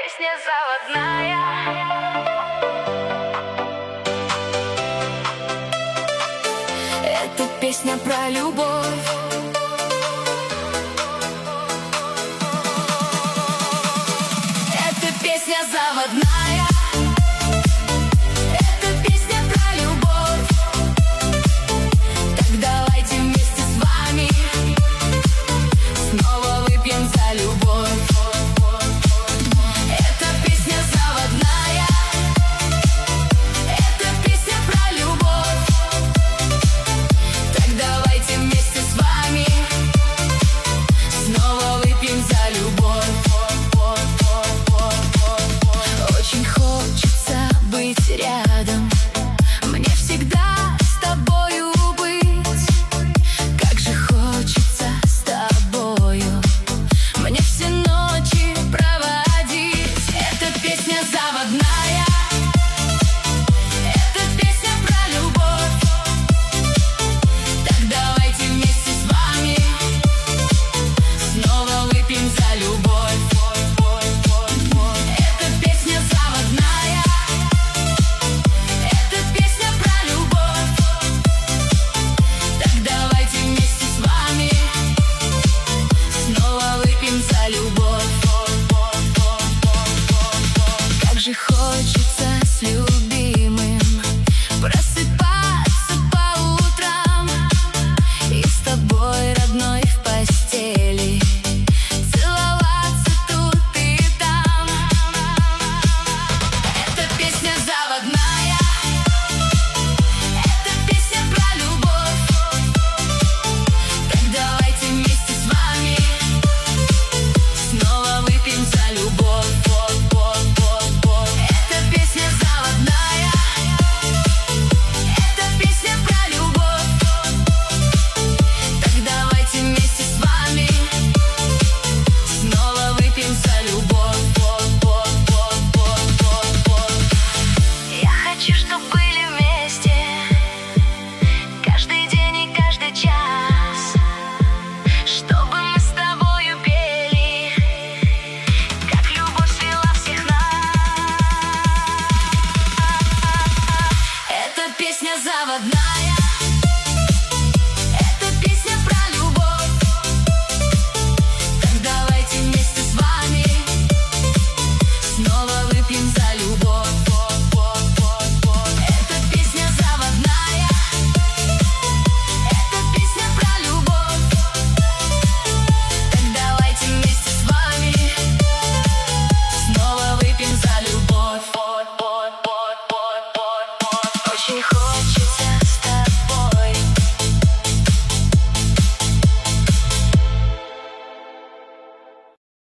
песня заводная. Это песня про любовь. Это песня заводная. Это песня про любовь. Так давайте вместе с вами снова выпьем за любовь. Это песня заводная. Это песня про любовь. Так давайте вместе с вами снова выпьем за любовь. Очень хочется быть рядом, мне всегда с тобою быть. Как же хочется с тобою мне все ночи проводить. Это песня заводная. Это песня про любовь. Так давайте вместе с вами снова выпьем за любовь. Это песня заводная. Это песня про любовь. Так давайте вместе с вами снова выпьем за любовь. Как же хочется с любовью